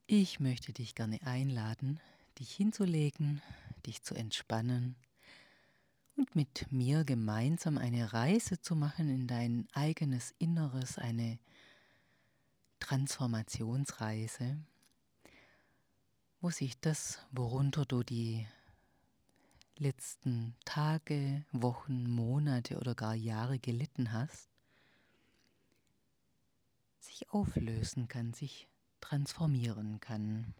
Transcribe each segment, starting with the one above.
Ich möchte dich gerne einladen, dich hinzulegen, dich zu entspannen und mit mir gemeinsam eine Reise zu machen in dein eigenes Inneres, eine Transformationsreise, wo sich das, worunter du die letzten Tage, Wochen, Monate oder gar Jahre gelitten hast, sich auflösen kann, sich transformieren kann.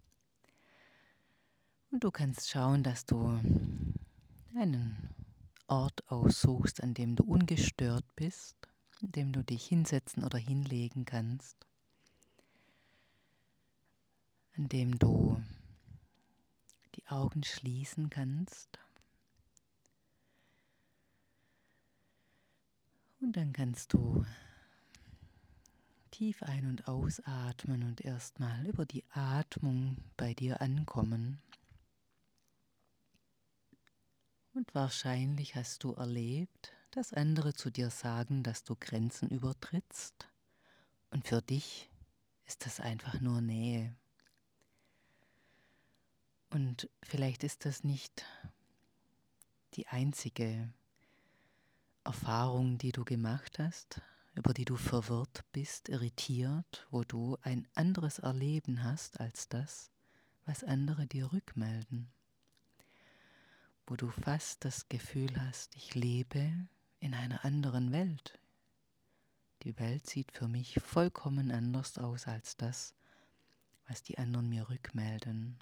Und du kannst schauen, dass du einen Ort aussuchst, an dem du ungestört bist, an dem du dich hinsetzen oder hinlegen kannst, an dem du die Augen schließen kannst. Und dann kannst du tief ein- und ausatmen und erstmal über die Atmung bei dir ankommen. Und wahrscheinlich hast du erlebt, dass andere zu dir sagen, dass du Grenzen übertrittst. Und für dich ist das einfach nur Nähe. Und vielleicht ist das nicht die einzige Erfahrung, die du gemacht hast, über die du verwirrt bist, irritiert, wo du ein anderes Erleben hast als das, was andere dir rückmelden. Wo du fast das Gefühl hast, ich lebe in einer anderen Welt. Die Welt sieht für mich vollkommen anders aus als das, was die anderen mir rückmelden.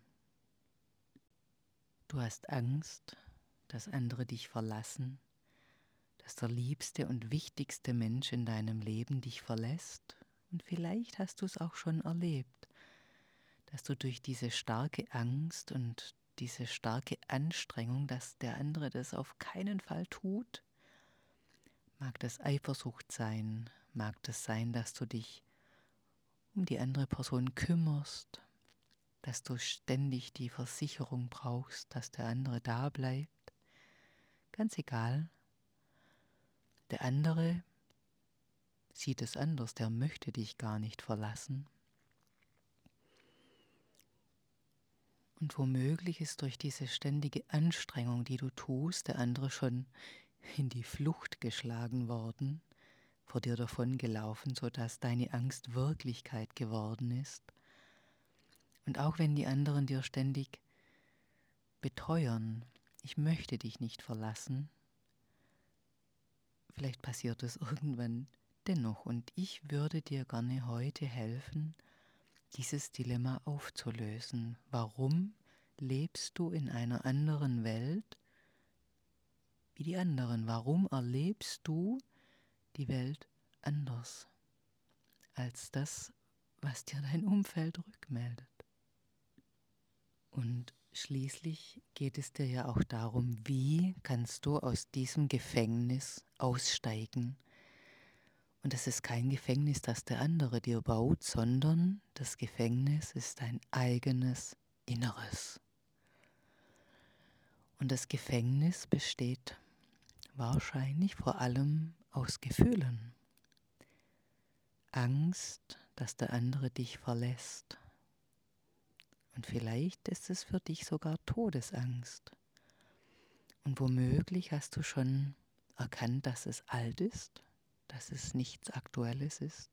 Du hast Angst, dass andere dich verlassen, dass der liebste und wichtigste Mensch in deinem Leben dich verlässt. Und vielleicht hast du es auch schon erlebt, dass du durch diese starke Angst und diese starke Anstrengung, dass der andere das auf keinen Fall tut, mag das Eifersucht sein, mag das sein, dass du dich um die andere Person kümmerst, dass du ständig die Versicherung brauchst, dass der andere da bleibt. Ganz egal, der andere sieht es anders, der möchte dich gar nicht verlassen. Und womöglich ist durch diese ständige Anstrengung, die du tust, der andere schon in die Flucht geschlagen worden, vor dir davongelaufen, sodass deine Angst Wirklichkeit geworden ist. Und auch wenn die anderen dir ständig beteuern, ich möchte dich nicht verlassen, vielleicht passiert es irgendwann dennoch. Und ich würde dir gerne heute helfen, dieses Dilemma aufzulösen. Warum lebst du in einer anderen Welt wie die anderen? Warum erlebst du die Welt anders als das, was dir dein Umfeld rückmeldet? Und schließlich geht es dir ja auch darum, wie kannst du aus diesem Gefängnis aussteigen? Und es ist kein Gefängnis, das der andere dir baut, sondern das Gefängnis ist dein eigenes Inneres. Und das Gefängnis besteht wahrscheinlich vor allem aus Gefühlen. Angst, dass der andere dich verlässt. Und vielleicht ist es für dich sogar Todesangst. Und womöglich hast du schon erkannt, dass es alt ist, dass es nichts Aktuelles ist.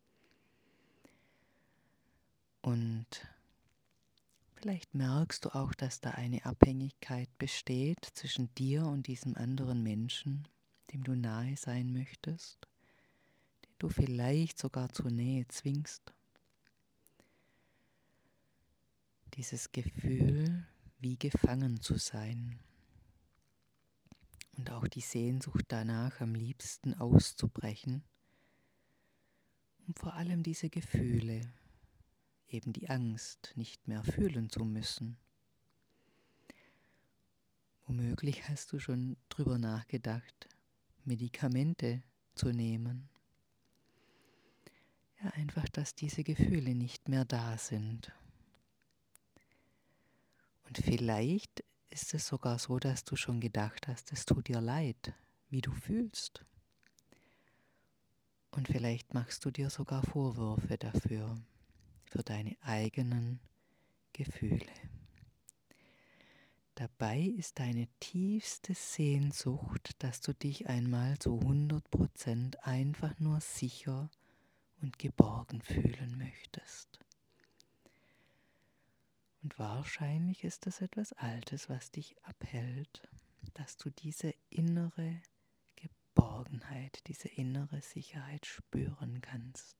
Und vielleicht merkst du auch, dass da eine Abhängigkeit besteht zwischen dir und diesem anderen Menschen, dem du nahe sein möchtest, den du vielleicht sogar zur Nähe zwingst. Dieses Gefühl, wie gefangen zu sein. Und auch die Sehnsucht danach, am liebsten auszubrechen. Und vor allem diese Gefühle, eben die Angst, nicht mehr fühlen zu müssen. Womöglich hast du schon drüber nachgedacht, Medikamente zu nehmen. Ja, einfach, dass diese Gefühle nicht mehr da sind. Und vielleicht ist es sogar so, dass du schon gedacht hast, es tut dir leid, wie du fühlst. Und vielleicht machst du dir sogar Vorwürfe dafür. für deine eigenen Gefühle. Dabei ist deine tiefste Sehnsucht, dass du dich einmal zu 100% einfach nur sicher und geborgen fühlen möchtest. Und wahrscheinlich ist das etwas Altes, was dich abhält, dass du diese innere Geborgenheit, diese innere Sicherheit spüren kannst.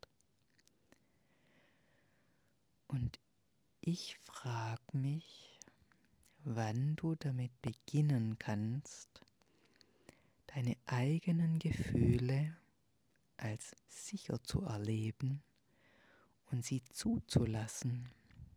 Und ich frage mich, wann du damit beginnen kannst, deine eigenen Gefühle als sicher zu erleben und sie zuzulassen.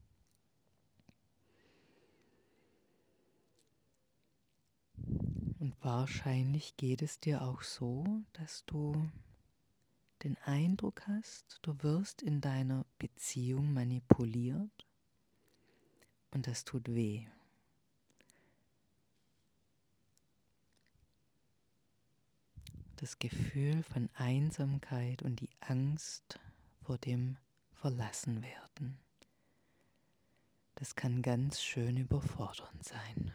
Und wahrscheinlich geht es dir auch so, dass du den Eindruck hast, du wirst in deiner Beziehung manipuliert und das tut weh. Das Gefühl von Einsamkeit und die Angst vor dem Verlassenwerden, das kann ganz schön überfordernd sein.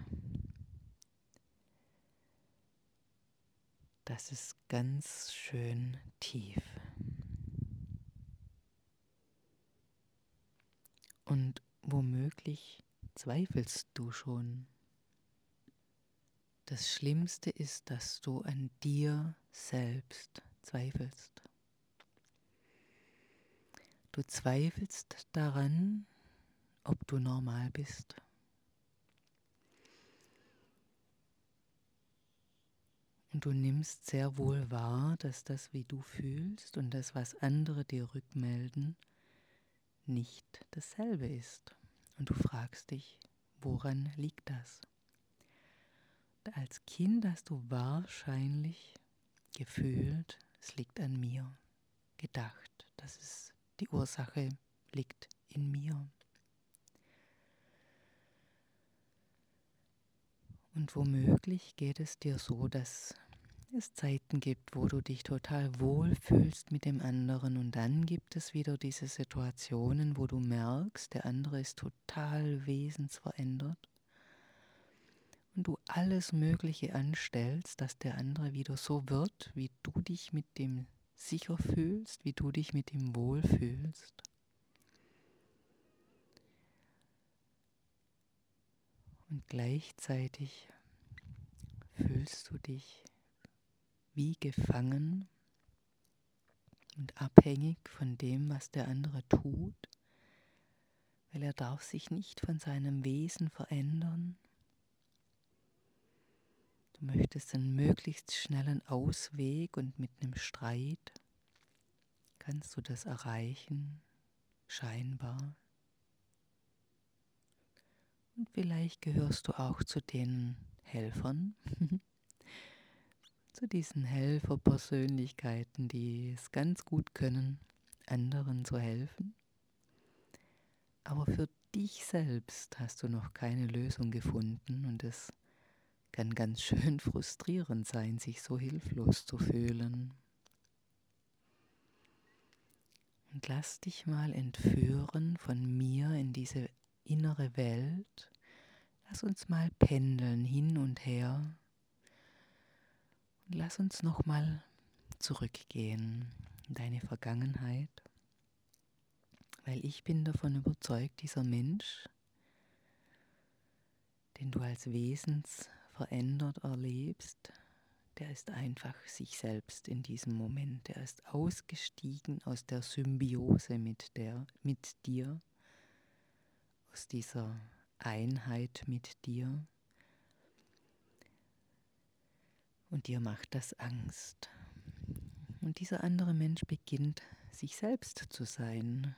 Das ist ganz schön tief. Und womöglich zweifelst du schon. Das Schlimmste ist, dass du an dir selbst zweifelst. Du zweifelst daran, ob du normal bist. Und du nimmst sehr wohl wahr, dass das, wie du fühlst und das, was andere dir rückmelden, nicht dasselbe ist. Und du fragst dich, woran liegt das? Und als Kind hast du wahrscheinlich gefühlt, es liegt an mir, gedacht, dass es die Ursache liegt in mir. Und womöglich geht es dir so, dass es Zeiten gibt, wo du dich total wohl fühlst mit dem anderen und dann gibt es wieder diese Situationen, wo du merkst, der andere ist total wesensverändert und du alles Mögliche anstellst, dass der andere wieder so wird, wie du dich mit dem sicher fühlst, wie du dich mit ihm wohlfühlst. Und gleichzeitig fühlst du dich wie gefangen und abhängig von dem, was der andere tut, weil er darf sich nicht von seinem Wesen verändern. Du möchtest einen möglichst schnellen Ausweg und mit einem Streit kannst du das erreichen, scheinbar. Und vielleicht gehörst du auch zu den Helfern, zu diesen Helferpersönlichkeiten, die es ganz gut können, anderen zu helfen. Aber für dich selbst hast du noch keine Lösung gefunden und es kann ganz schön frustrierend sein, sich so hilflos zu fühlen. Und lass dich mal entführen von mir in diese innere Welt. Lass uns mal pendeln hin und her. Und lass uns nochmal zurückgehen in deine Vergangenheit. Weil ich bin davon überzeugt, dieser Mensch, den du als wesensverändert erlebst, der ist einfach sich selbst in diesem Moment. Der ist ausgestiegen aus der Symbiose mit dir, aus dieser Einheit mit dir. Und dir macht das Angst. Und dieser andere Mensch beginnt, sich selbst zu sein.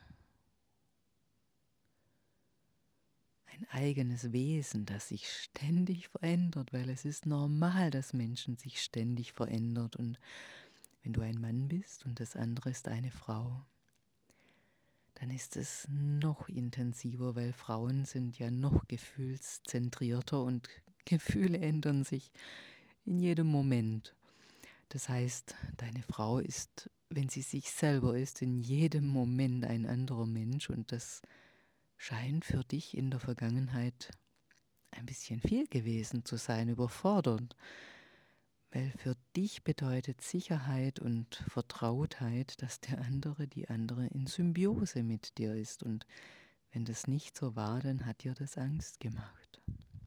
Ein eigenes Wesen, das sich ständig verändert, weil es ist normal, dass Menschen sich ständig verändern. Und wenn du ein Mann bist und das andere ist eine Frau, dann ist es noch intensiver, weil Frauen sind ja noch gefühlszentrierter und Gefühle ändern sich in jedem Moment. Das heißt, deine Frau ist wenn sie sich selber ist, in jedem Moment ein anderer Mensch, und das scheint für dich in der Vergangenheit ein bisschen viel gewesen zu sein, überfordernd, weil für dich bedeutet Sicherheit und Vertrautheit, dass der andere, die andere in Symbiose mit dir ist, und wenn das nicht so war, dann hat dir das Angst gemacht.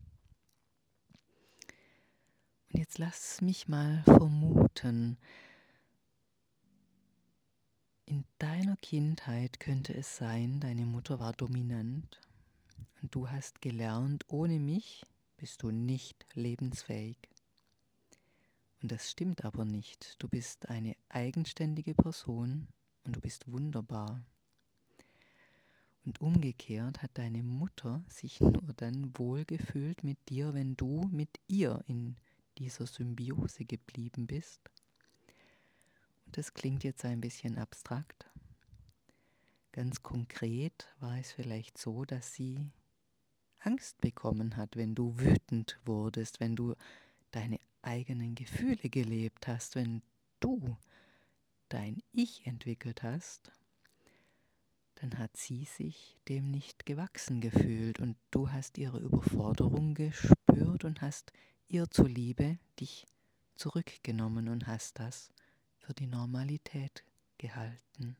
Und jetzt lass mich mal vermuten, in deiner Kindheit könnte es sein, deine Mutter war dominant und du hast gelernt, ohne mich bist du nicht lebensfähig. Und das stimmt aber nicht. Du bist eine eigenständige Person und du bist wunderbar. Und umgekehrt hat deine Mutter sich nur dann wohlgefühlt mit dir, wenn du mit ihr in dieser Symbiose geblieben bist. Und das klingt jetzt ein bisschen abstrakt. Ganz konkret war es vielleicht so, dass sie Angst bekommen hat, wenn du wütend wurdest, wenn du deine eigenen Gefühle gelebt hast, wenn du dein Ich entwickelt hast, dann hat sie sich dem nicht gewachsen gefühlt und du hast ihre Überforderung gespürt und hast ihr zuliebe dich zurückgenommen und hast das für die Normalität gehalten.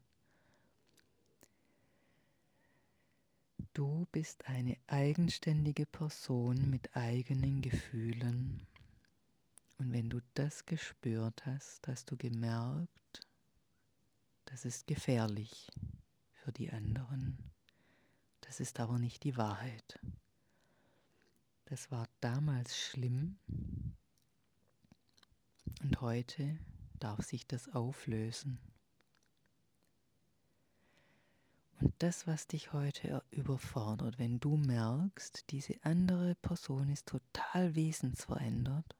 Du bist eine eigenständige Person mit eigenen Gefühlen. Und wenn du das gespürt hast, hast du gemerkt, das ist gefährlich für die anderen. Das ist aber nicht die Wahrheit. Das war damals schlimm und heute darf sich das auflösen. Und das, was dich heute überfordert, wenn du merkst, diese andere Person ist total wesensverändert,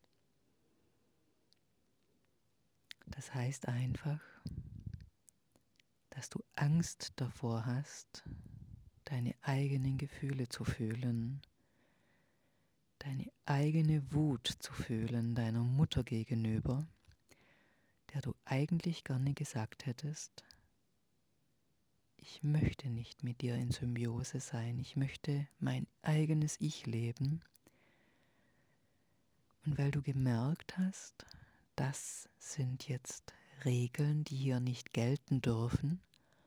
das heißt einfach, dass du Angst davor hast, deine eigenen Gefühle zu fühlen, deine eigene Wut zu fühlen deiner Mutter gegenüber, der du eigentlich gerne gesagt hättest, ich möchte nicht mit dir in Symbiose sein, ich möchte mein eigenes Ich leben. Und weil du gemerkt hast, das sind jetzt Regeln, die hier nicht gelten dürfen,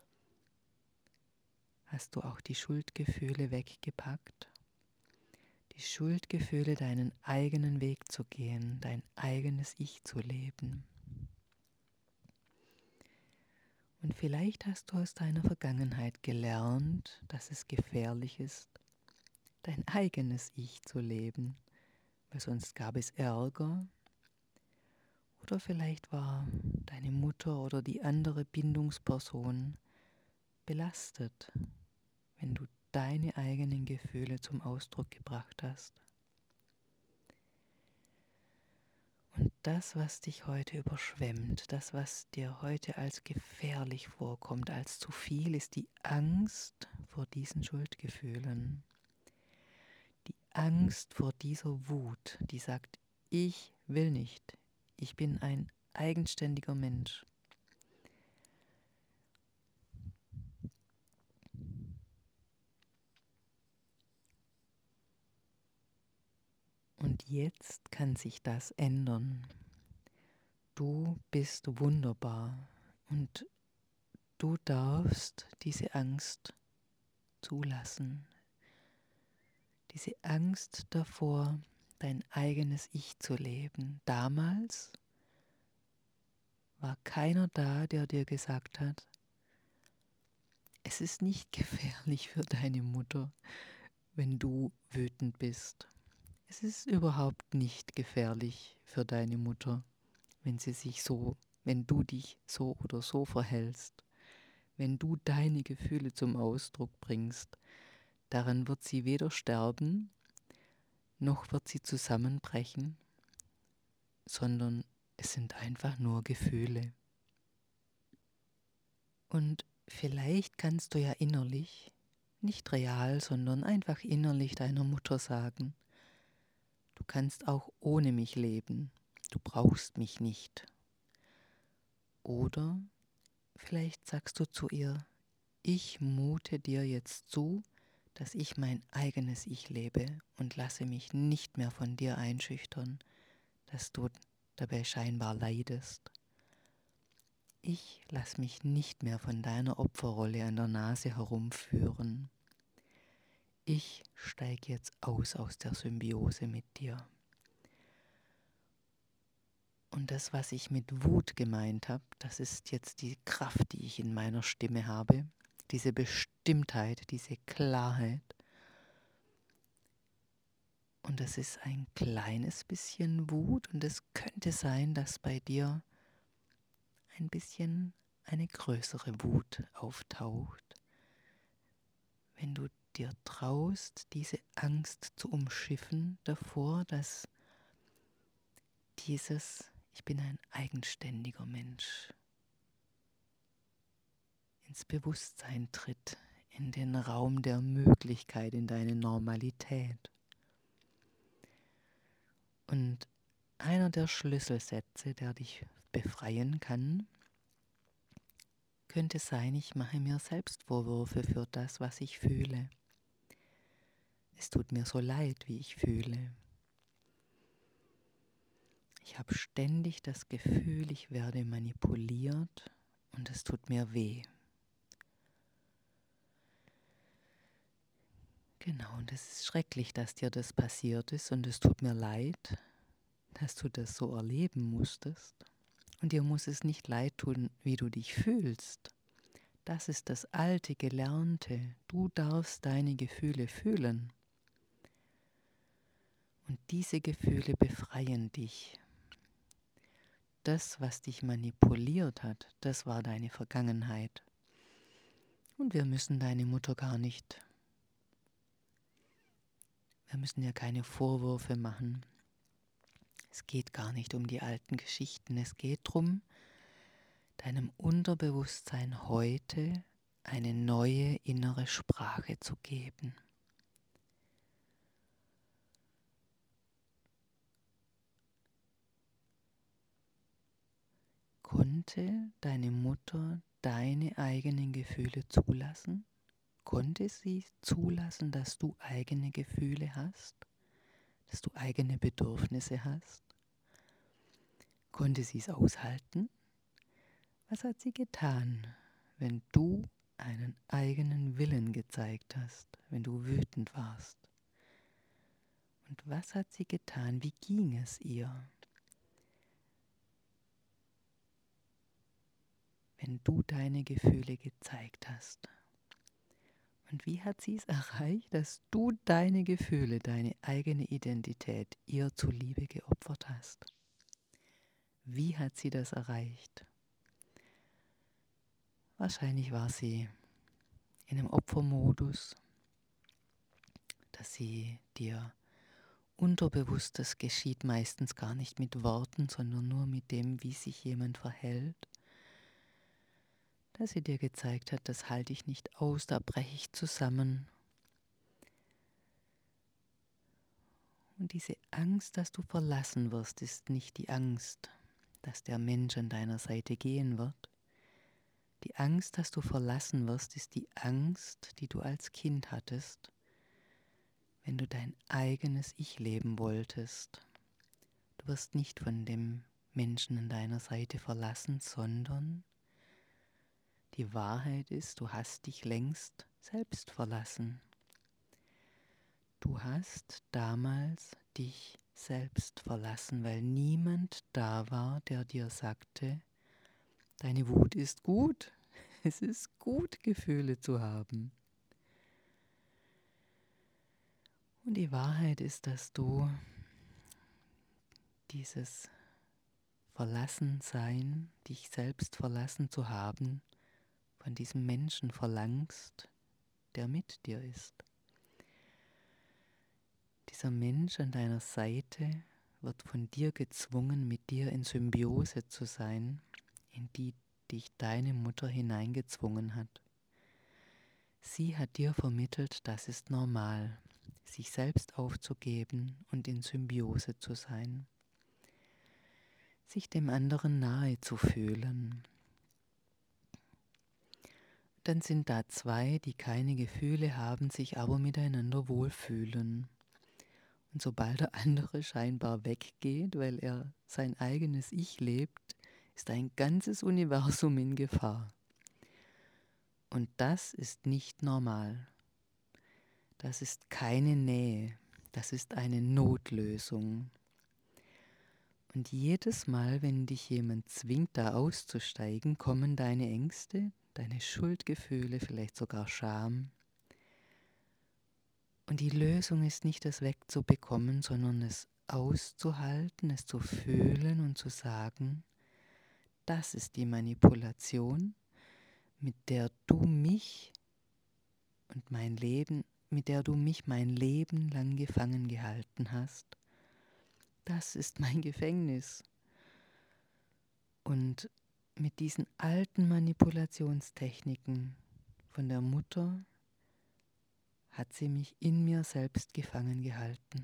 hast du auch die Schuldgefühle weggepackt. Die Schuldgefühle, deinen eigenen Weg zu gehen, dein eigenes Ich zu leben. Und vielleicht hast du aus deiner Vergangenheit gelernt, dass es gefährlich ist, dein eigenes Ich zu leben, weil sonst gab es Ärger. Oder vielleicht war deine Mutter oder die andere Bindungsperson belastet, wenn du deine eigenen Gefühle zum Ausdruck gebracht hast. Und das, was dich heute überschwemmt, das, was dir heute als gefährlich vorkommt, als zu viel, ist die Angst vor diesen Schuldgefühlen. Die Angst vor dieser Wut, die sagt, ich will nicht, ich bin ein eigenständiger Mensch. Und jetzt kann sich das ändern. Du bist wunderbar und du darfst diese Angst zulassen. Diese Angst davor, dein eigenes Ich zu leben. Damals war keiner da, der dir gesagt hat, es ist nicht gefährlich für deine Mutter, wenn du wütend bist. Es ist überhaupt nicht gefährlich für deine Mutter, wenn du dich so oder so verhältst, wenn du deine Gefühle zum Ausdruck bringst. Daran wird sie weder sterben, noch wird sie zusammenbrechen, sondern es sind einfach nur Gefühle. Und vielleicht kannst du ja innerlich, nicht real, sondern einfach innerlich deiner Mutter sagen, du kannst auch ohne mich leben, du brauchst mich nicht. Oder vielleicht sagst du zu ihr, ich mute dir jetzt zu, dass ich mein eigenes Ich lebe und lasse mich nicht mehr von dir einschüchtern, dass du dabei scheinbar leidest. Ich lasse mich nicht mehr von deiner Opferrolle an der Nase herumführen. Ich steige jetzt aus der Symbiose mit dir. Und das, was ich mit Wut gemeint habe, das ist jetzt die Kraft, die ich in meiner Stimme habe, diese Bestimmtheit, diese Klarheit. Und das ist ein kleines bisschen Wut und es könnte sein, dass bei dir ein bisschen eine größere Wut auftaucht, wenn du dir traust, diese Angst zu umschiffen davor, dass ich bin ein eigenständiger Mensch, ins Bewusstsein tritt, in den Raum der Möglichkeit, in deine Normalität. Und einer der Schlüsselsätze, der dich befreien kann, könnte sein, ich mache mir Selbstvorwürfe für das, was ich fühle. Es tut mir so leid, wie ich fühle. Ich habe ständig das Gefühl, ich werde manipuliert und es tut mir weh. Genau, und es ist schrecklich, dass dir das passiert ist und es tut mir leid, dass du das so erleben musstest. Und dir muss es nicht leid tun, wie du dich fühlst. Das ist das alte Gelernte. Du darfst deine Gefühle fühlen. Und diese Gefühle befreien dich. Das, was dich manipuliert hat, das war deine Vergangenheit. Und wir müssen ihr keine Vorwürfe machen. Es geht gar nicht um die alten Geschichten. Es geht darum, deinem Unterbewusstsein heute eine neue innere Sprache zu geben. Konnte deine Mutter deine eigenen Gefühle zulassen? Konnte sie zulassen, dass du eigene Gefühle hast? Dass du eigene Bedürfnisse hast? Konnte sie es aushalten? Was hat sie getan, wenn du einen eigenen Willen gezeigt hast, wenn du wütend warst? Und was hat sie getan? Wie ging es ihr, wenn du deine Gefühle gezeigt hast? Und wie hat sie es erreicht, dass du deine Gefühle, deine eigene Identität ihr zuliebe geopfert hast? Wie hat sie das erreicht? Wahrscheinlich war sie in einem Opfermodus, dass sie dir Unterbewusstes geschieht meistens gar nicht mit Worten, sondern nur mit dem, wie sich jemand verhält. Dass sie dir gezeigt hat, das halte ich nicht aus, da breche ich zusammen. Und diese Angst, dass du verlassen wirst, ist nicht die Angst, dass der Mensch an deiner Seite gehen wird. Die Angst, dass du verlassen wirst, ist die Angst, die du als Kind hattest, wenn du dein eigenes Ich leben wolltest. Du wirst nicht von dem Menschen an deiner Seite verlassen, sondern die Wahrheit ist, du hast dich längst selbst verlassen. Du hast damals dich selbst verlassen, weil niemand da war, der dir sagte, deine Wut ist gut. Es ist gut, Gefühle zu haben. Und die Wahrheit ist, dass du dieses Verlassensein, dich selbst verlassen zu haben, von diesem Menschen verlangst, der mit dir ist. Dieser Mensch an deiner Seite wird von dir gezwungen, mit dir in Symbiose zu sein, in die dich deine Mutter hineingezwungen hat. Sie hat dir vermittelt, das ist normal, sich selbst aufzugeben und in Symbiose zu sein, sich dem anderen nahe zu fühlen. dann sind da zwei, die keine Gefühle haben, sich aber miteinander wohlfühlen. Und sobald der andere scheinbar weggeht, weil er sein eigenes Ich lebt, ist ein ganzes Universum in Gefahr. Und das ist nicht normal. Das ist keine Nähe. Das ist eine Notlösung. Und jedes Mal, wenn dich jemand zwingt, da auszusteigen, kommen deine Ängste, deine Schuldgefühle, vielleicht sogar Scham. Und die Lösung ist nicht, es wegzubekommen, sondern es auszuhalten, es zu fühlen und zu sagen, das ist die Manipulation, mit der du mich und mein Leben, mit der du mich mein Leben lang gefangen gehalten hast. Das ist mein Gefängnis. Und mit diesen alten Manipulationstechniken von der Mutter hat sie mich in mir selbst gefangen gehalten.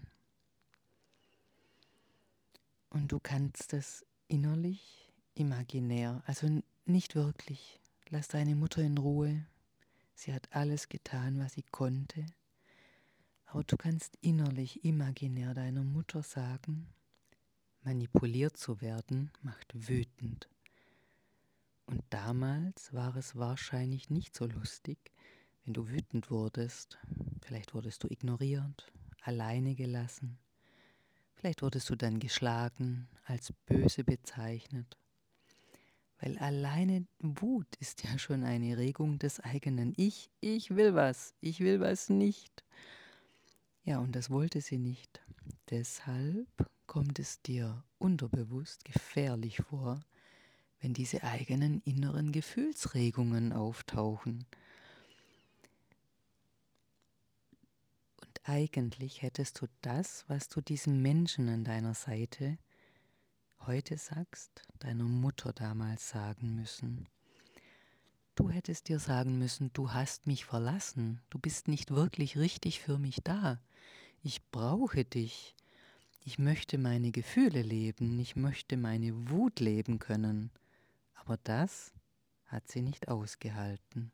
Und du kannst es innerlich, imaginär, also nicht wirklich. Lass deine Mutter in Ruhe. Sie hat alles getan, was sie konnte. Aber du kannst innerlich, imaginär deiner Mutter sagen, manipuliert zu werden macht wütend. Und damals war es wahrscheinlich nicht so lustig, wenn du wütend wurdest. Vielleicht wurdest du ignoriert, alleine gelassen. Vielleicht wurdest du dann geschlagen, als böse bezeichnet. Weil alleine Wut ist ja schon eine Regung des eigenen Ich. Ich will was nicht. Ja, und das wollte sie nicht. Deshalb kommt es dir unterbewusst gefährlich vor, wenn diese eigenen inneren Gefühlsregungen auftauchen. Und eigentlich hättest du das, was du diesem Menschen an deiner Seite heute sagst, deiner Mutter damals sagen müssen. Du hättest dir sagen müssen, du hast mich verlassen, du bist nicht wirklich richtig für mich da. Ich brauche dich. Ich möchte meine Gefühle leben, ich möchte meine Wut leben können. Aber das hat sie nicht ausgehalten.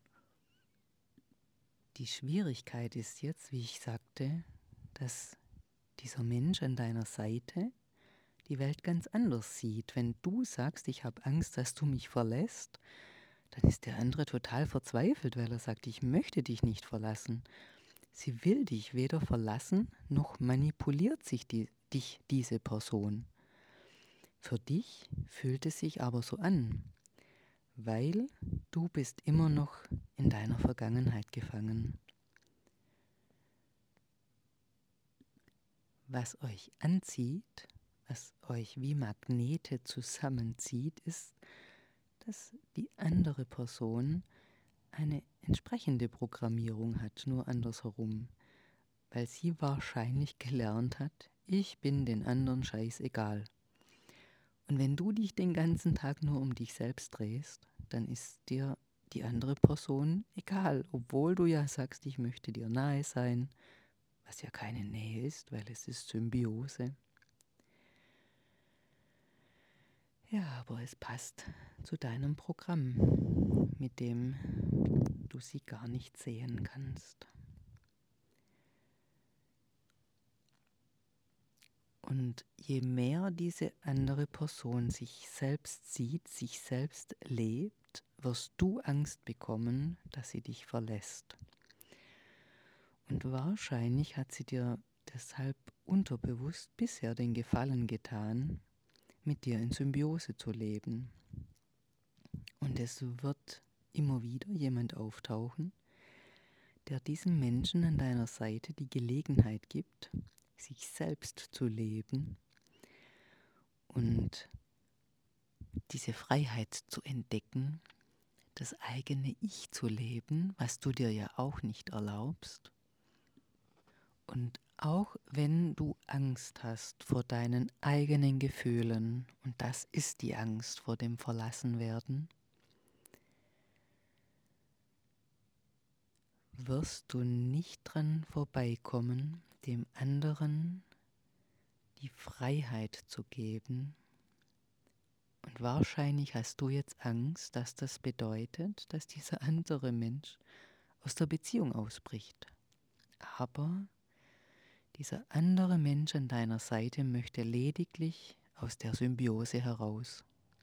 Die Schwierigkeit ist jetzt, wie ich sagte, dass dieser Mensch an deiner Seite die Welt ganz anders sieht. Wenn du sagst, ich habe Angst, dass du mich verlässt, dann ist der andere total verzweifelt, weil er sagt, ich möchte dich nicht verlassen. Sie will dich weder verlassen, noch manipuliert dich diese Person. Für dich fühlt es sich aber so an, weil du bist immer noch in deiner Vergangenheit gefangen. Was euch anzieht, was euch wie Magnete zusammenzieht, ist, dass die andere Person eine entsprechende Programmierung hat, nur andersherum, weil sie wahrscheinlich gelernt hat, ich bin den anderen scheißegal. Und wenn du dich den ganzen Tag nur um dich selbst drehst, dann ist dir die andere Person egal, obwohl du ja sagst, ich möchte dir nahe sein, was ja keine Nähe ist, weil es ist Symbiose. Ja, aber es passt zu deinem Programm, mit dem du sie gar nicht sehen kannst. Und je mehr diese andere Person sich selbst sieht, sich selbst lebt, wirst du Angst bekommen, dass sie dich verlässt. Und wahrscheinlich hat sie dir deshalb unterbewusst bisher den Gefallen getan, mit dir in Symbiose zu leben. Und es wird immer wieder jemand auftauchen, der diesem Menschen an deiner Seite die Gelegenheit gibt, sich selbst zu leben und diese Freiheit zu entdecken, das eigene Ich zu leben, was du dir ja auch nicht erlaubst. Und auch wenn du Angst hast vor deinen eigenen Gefühlen, und das ist die Angst vor dem Verlassenwerden, wirst du nicht dran vorbeikommen, dem anderen die Freiheit zu geben, Und wahrscheinlich hast du jetzt Angst, dass das bedeutet, dass dieser andere Mensch aus der Beziehung ausbricht. Aber dieser andere Mensch an deiner Seite möchte lediglich aus der Symbiose heraus.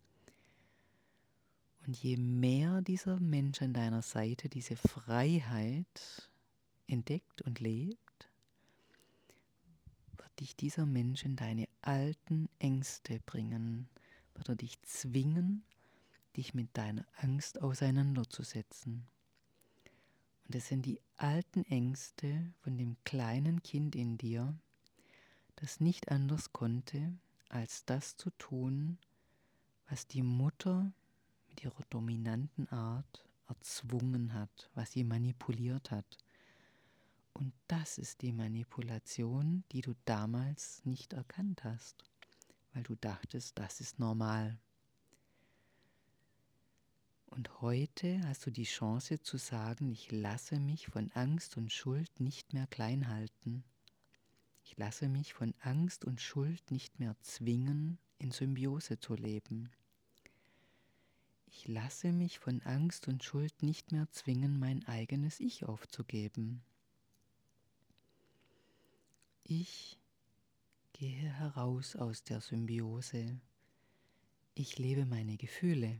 Und je mehr dieser Mensch an deiner Seite diese Freiheit entdeckt und lebt, wird dich dieser Mensch in deine alten Ängste bringen, wird er dich zwingen, dich mit deiner Angst auseinanderzusetzen. Und es sind die alten Ängste von dem kleinen Kind in dir, das nicht anders konnte, als das zu tun, was die Mutter mit ihrer dominanten Art erzwungen hat, was sie manipuliert hat. Und das ist die Manipulation, die du damals nicht erkannt hast, weil du dachtest, das ist normal. Und heute hast du die Chance zu sagen, ich lasse mich von Angst und Schuld nicht mehr klein halten. Ich lasse mich von Angst und Schuld nicht mehr zwingen, in Symbiose zu leben. Ich lasse mich von Angst und Schuld nicht mehr zwingen, mein eigenes Ich aufzugeben. Ich gehe heraus aus der Symbiose. Ich lebe meine Gefühle.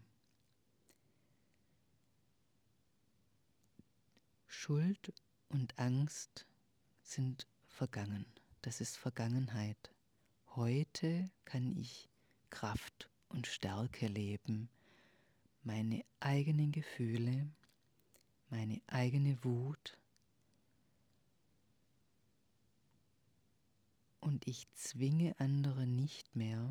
Schuld und Angst sind vergangen. Das ist Vergangenheit. Heute kann ich Kraft und Stärke leben, meine eigenen Gefühle, meine eigene Wut, und ich zwinge andere nicht mehr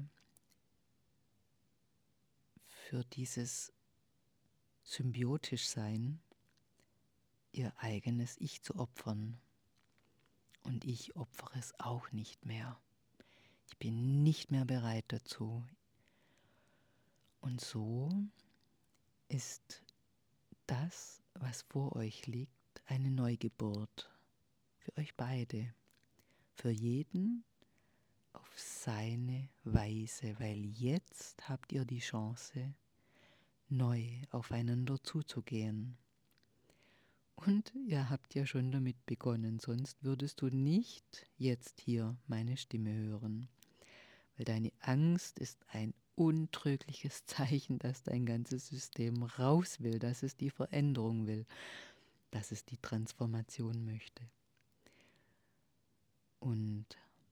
für dieses symbiotisch Sein, ihr eigenes Ich zu opfern. Und ich opfere es auch nicht mehr. Ich bin nicht mehr bereit dazu. Und so ist das, was vor euch liegt, eine Neugeburt für euch beide, für jeden auf seine Weise, weil jetzt habt ihr die Chance, neu aufeinander zuzugehen. Und ihr habt ja schon damit begonnen, sonst würdest du nicht jetzt hier meine Stimme hören, weil deine Angst ist ein untrügliches Zeichen, dass dein ganzes System raus will, dass es die Veränderung will, dass es die Transformation möchte. Und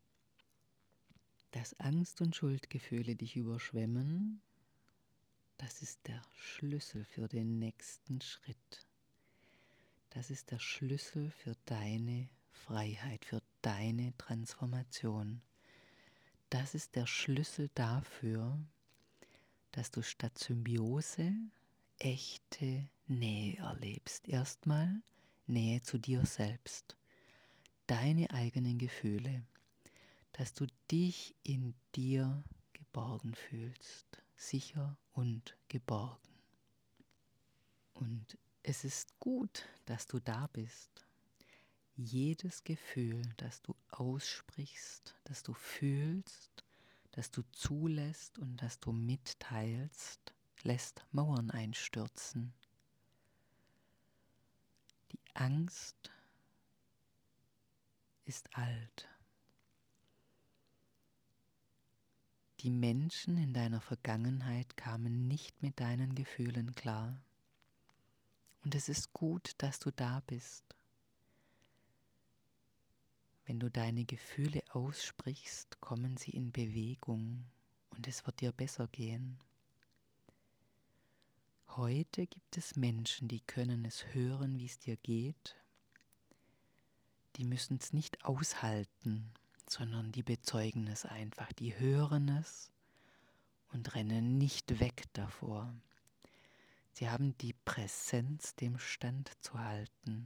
dass Angst und Schuldgefühle dich überschwemmen, das ist der Schlüssel für den nächsten Schritt. Das ist der Schlüssel für deine Freiheit, für deine Transformation. Das ist der Schlüssel dafür, dass du statt Symbiose echte Nähe erlebst. Erstmal Nähe zu dir selbst, deine eigenen Gefühle, dass du dich in dir geborgen fühlst, sicher und geborgen. Und es ist gut, dass du da bist. Jedes Gefühl, das du aussprichst, das du fühlst, das du zulässt und das du mitteilst, lässt Mauern einstürzen. Die Angst ist alt. Die Menschen in deiner Vergangenheit kamen nicht mit deinen Gefühlen klar. Und es ist gut, dass du da bist. Wenn du deine Gefühle aussprichst, kommen sie in Bewegung und es wird dir besser gehen. Heute gibt es Menschen, die können es hören, wie es dir geht. Die müssen es nicht aushalten, sondern die bezeugen es einfach. Die hören es und rennen nicht weg davor. Sie haben die Präsenz, dem Stand zu halten.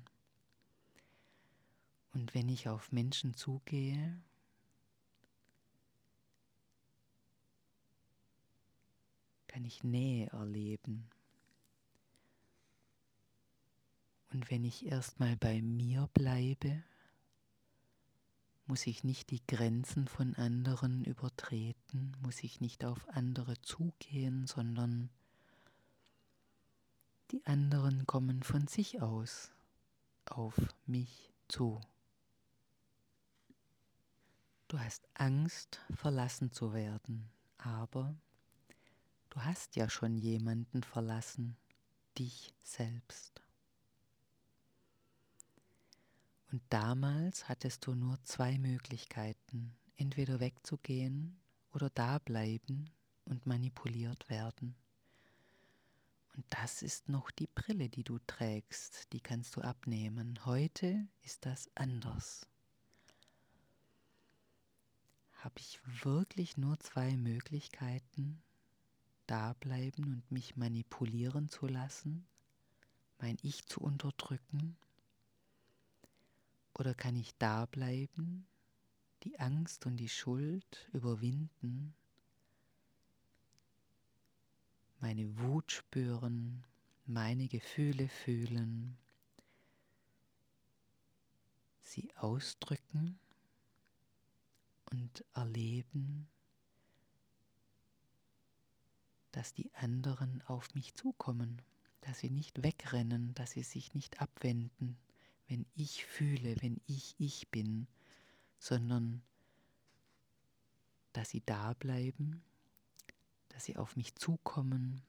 Und wenn ich auf Menschen zugehe, kann ich Nähe erleben. Und wenn ich erstmal bei mir bleibe muss ich nicht die Grenzen von anderen übertreten, muss ich nicht auf andere zugehen, sondern die anderen kommen von sich aus auf mich zu. Du hast Angst, verlassen zu werden, aber du hast ja schon jemanden verlassen, dich selbst. Und damals hattest du nur zwei Möglichkeiten, entweder wegzugehen oder da bleiben und manipuliert werden. Und das ist noch die Brille, die du trägst, die kannst du abnehmen. Heute ist das anders. Habe ich wirklich nur zwei Möglichkeiten, da bleiben und mich manipulieren zu lassen, mein Ich zu unterdrücken? Oder kann ich da bleiben, die Angst und die Schuld überwinden, meine Wut spüren, meine Gefühle fühlen, sie ausdrücken und erleben, dass die anderen auf mich zukommen, dass sie nicht wegrennen, dass sie sich nicht abwenden, wenn ich fühle, wenn ich bin, sondern dass sie da bleiben, dass sie auf mich zukommen.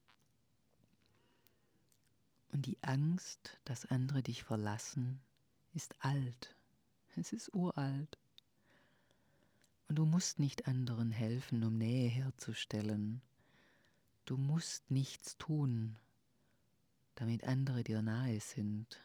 Und die Angst, dass andere dich verlassen, ist alt. Es ist uralt. Und du musst nicht anderen helfen, um Nähe herzustellen. Du musst nichts tun, damit andere dir nahe sind.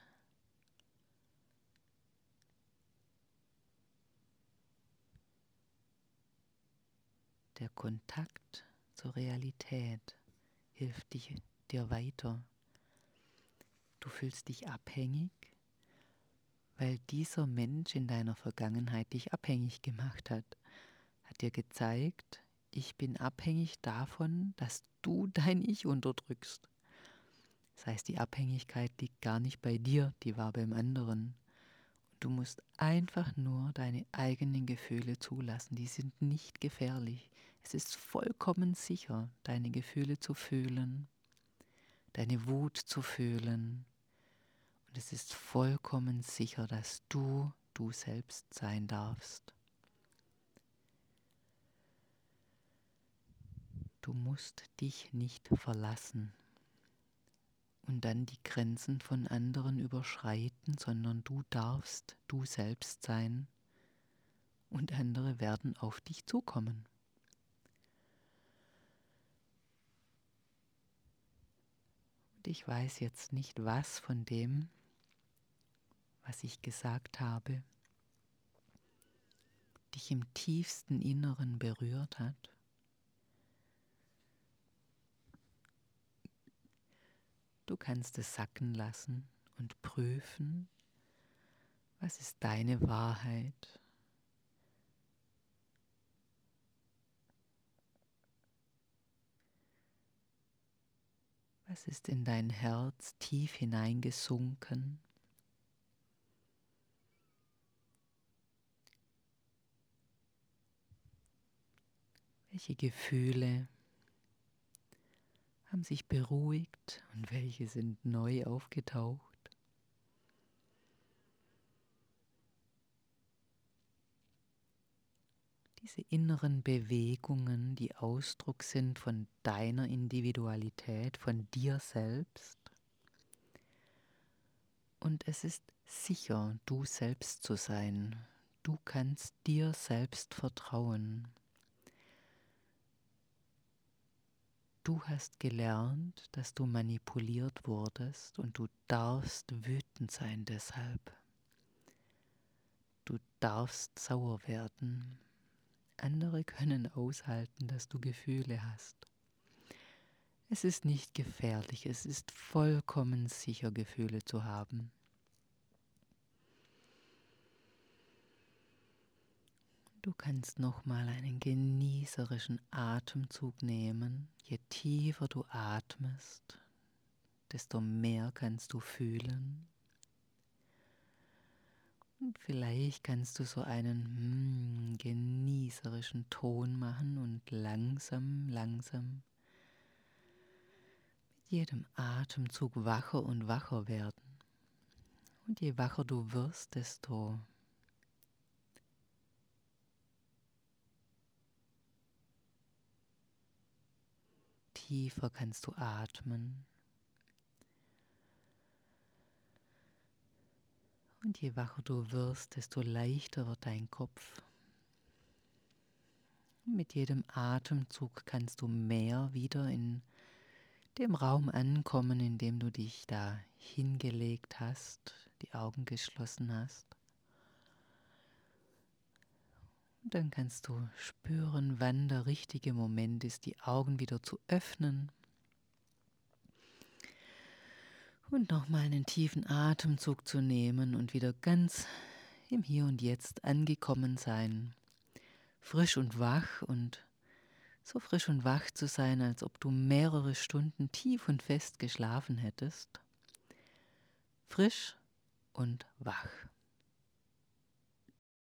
Der Kontakt zur Realität hilft dir weiter. Du fühlst dich abhängig, weil dieser Mensch in deiner Vergangenheit dich abhängig gemacht hat. Hat dir gezeigt, ich bin abhängig davon, dass du dein Ich unterdrückst. Das heißt, die Abhängigkeit liegt gar nicht bei dir, die war beim anderen. Du musst einfach nur deine eigenen Gefühle zulassen. Die sind nicht gefährlich. Es ist vollkommen sicher, deine Gefühle zu fühlen, deine Wut zu fühlen. Und es ist vollkommen sicher, dass du selbst sein darfst. Du musst dich nicht verlassen und dann die Grenzen von anderen überschreiten, sondern du darfst du selbst sein und andere werden auf dich zukommen. Und ich weiß jetzt nicht, was von dem, was ich gesagt habe, dich im tiefsten Inneren berührt hat. Du kannst es sacken lassen und prüfen, was ist deine Wahrheit. Was ist in dein Herz tief hineingesunken? Welche Gefühle haben sich beruhigt und welche sind neu aufgetaucht? Diese inneren Bewegungen, die Ausdruck sind von deiner Individualität, von dir selbst. Und es ist sicher, du selbst zu sein. Du kannst dir selbst vertrauen. Du hast gelernt, dass du manipuliert wurdest und du darfst wütend sein deshalb. Du darfst sauer werden. Andere können aushalten, dass du Gefühle hast. Es ist nicht gefährlich, es ist vollkommen sicher, Gefühle zu haben. Du kannst nochmal einen genießerischen Atemzug nehmen. Je tiefer du atmest, desto mehr kannst du fühlen. Und vielleicht kannst du so einen genießerischen Ton machen und langsam, langsam mit jedem Atemzug wacher und wacher werden. Und je wacher du wirst, desto tiefer kannst du atmen. Und je wacher du wirst, desto leichter wird dein Kopf. Mit jedem Atemzug kannst du mehr wieder in dem Raum ankommen, in dem du dich da hingelegt hast, die Augen geschlossen hast. Und dann kannst du spüren, wann der richtige Moment ist, die Augen wieder zu öffnen. Und nochmal einen tiefen Atemzug zu nehmen und wieder ganz im Hier und Jetzt angekommen sein. Frisch und wach und so frisch und wach zu sein, als ob du mehrere Stunden tief und fest geschlafen hättest. Frisch und wach.